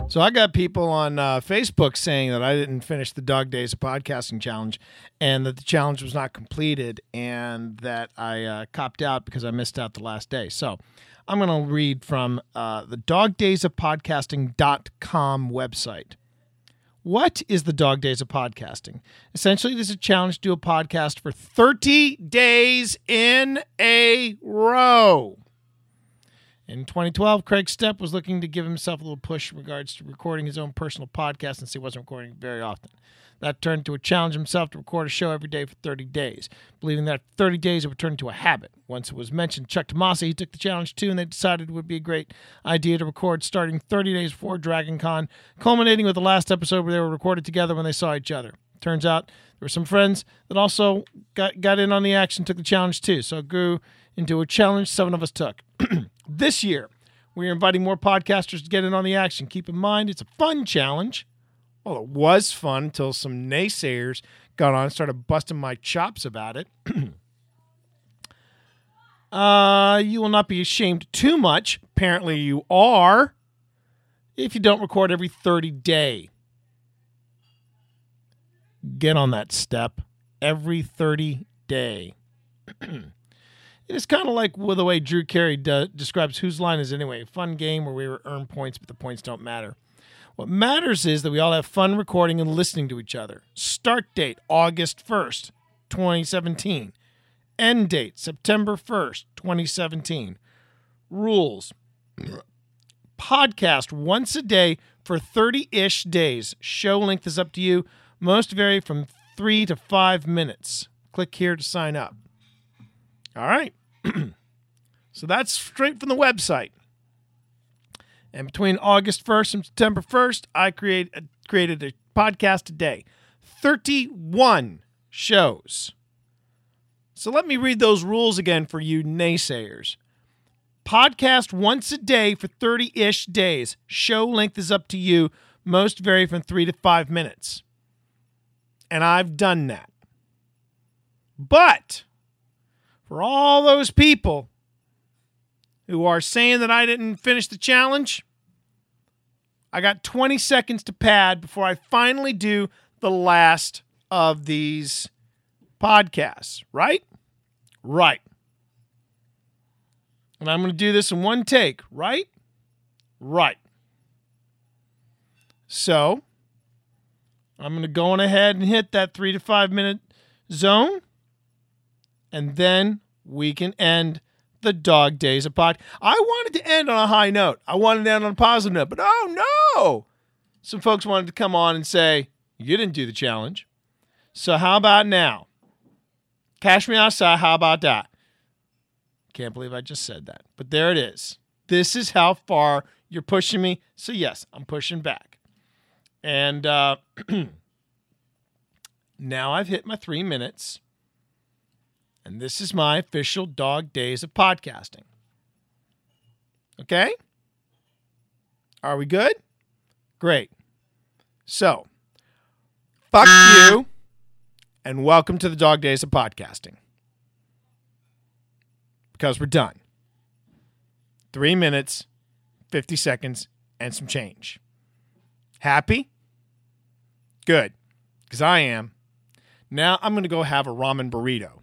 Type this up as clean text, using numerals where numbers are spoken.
So I got people on Facebook saying that I didn't finish the Dog Days of Podcasting Challenge and that the challenge was not completed and that I copped out because I missed out the last day. So I'm going to read from the dogdaysofpodcasting.com website. What is the Dog Days of Podcasting? Essentially, it is a challenge to do a podcast for 30 days in a row. In 2012, Craig Stepp was looking to give himself a little push in regards to recording his own personal podcast since he wasn't recording very often. That turned into a challenge himself to record a show every day for 30 days. Believing that 30 days it would turn into a habit. Once it was mentioned Chuck Tomasi, he took the challenge too, and they decided it would be a great idea to record starting 30 days before Dragon Con, culminating with the last episode where they were recorded together when they saw each other. Turns out there were some friends that also got in on the action, took the challenge too, so it grew into a challenge 7 of us took. This year, we are inviting more podcasters to get in on the action. Keep in mind, it's a fun challenge. Well, it was fun until some naysayers got on and started busting my chops about it. You will not be ashamed too much. Apparently you are. If you don't record every 30 day. Get on that step. Every 30 day. It is kind of like the way Drew Carey describes Whose Line Is It Anyway? A fun game where we earn points, but the points don't matter. What matters is that we all have fun recording and listening to each other. Start date, August 1st, 2017. End date, September 1st, 2017. Rules. Podcast once a day for 30-ish days. Show length is up to you. Most vary from 3 to 5 minutes. Click here to sign up. All right. So that's straight from the website. And between August 1st and September 1st, I created a podcast a day. 31 shows. So let me read those rules again for you naysayers. Podcast once a day for 30-ish days. Show length is up to you. Most vary from 3 to 5 minutes. And I've done that. But for all those people who are saying that I didn't finish the challenge, I got 20 seconds to pad before I finally do the last of these podcasts, right? Right. And I'm going to do this in one take, right? Right. So I'm going to go on ahead and hit that 3 to 5 minute zone. And then we can end the Dog Days of Pod. I wanted to end on a high note. I wanted to end on a positive note, but oh no! Some folks wanted to come on and say, you didn't do the challenge. So how about now? Cash me outside, how about that? Can't believe I just said that. But there it is. This is how far you're pushing me. So yes, I'm pushing back. And now I've hit my 3 minutes. And this is my official Dog Days of Podcasting. Okay? Are we good? Great. So, fuck you, and welcome to the Dog Days of Podcasting. Because we're done. 3 minutes, 50 seconds, and some change. Happy? Good. Because I am. Now I'm going to go have a ramen burrito.